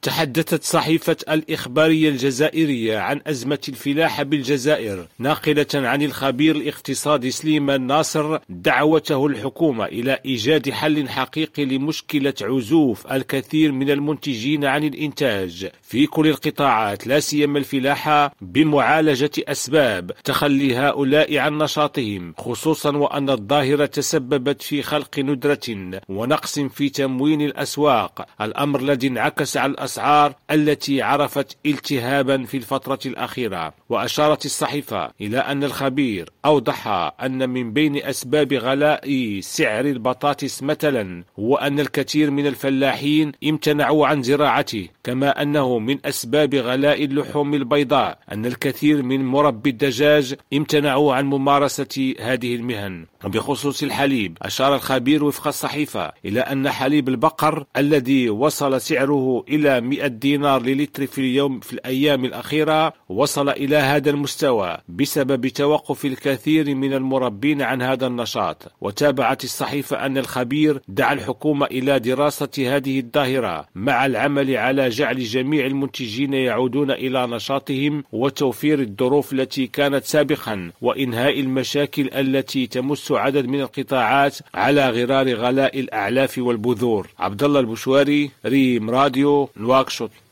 تحدثت صحيفة الإخبارية الجزائرية عن أزمة الفلاحة بالجزائر، ناقلة عن الخبير الاقتصادي سليمان ناصر دعوته الحكومة إلى إيجاد حل حقيقي لمشكلة عزوف الكثير من المنتجين عن الإنتاج في كل القطاعات، لا سيما الفلاحة، بمعالجة أسباب تخلي هؤلاء عن نشاطهم، خصوصا وأن الظاهرة تسببت في خلق ندرة ونقص في تموين الأسواق، الأمر الذي انعكس على الأسعار التي عرفت التهابا في الفترة الأخيرة. وأشارت الصحيفة إلى أن الخبير أوضح أن من بين أسباب غلاء سعر البطاطس مثلا هو أن الكثير من الفلاحين امتنعوا عن زراعته، كما أنه من أسباب غلاء اللحوم البيضاء أن الكثير من مربي الدجاج امتنعوا عن ممارسة هذه المهن. وبخصوص الحليب، أشار الخبير وفق الصحيفة إلى أن حليب البقر الذي وصل سعره إلى 100 دينار للتر في اليوم في الأيام الأخيرة وصل إلى هذا المستوى بسبب توقف الكثير من المربين عن هذا النشاط. وتابعت الصحيفة أن الخبير دعا الحكومة إلى دراسة هذه الظاهرة مع العمل على جعل جميع المنتجين يعودون إلى نشاطهم وتوفير الظروف التي كانت سابقا وإنهاء المشاكل التي تمس عدد من القطاعات على غرار غلاء الأعلاف والبذور. عبد الله البشواري، ريم راديو، نواكشوط.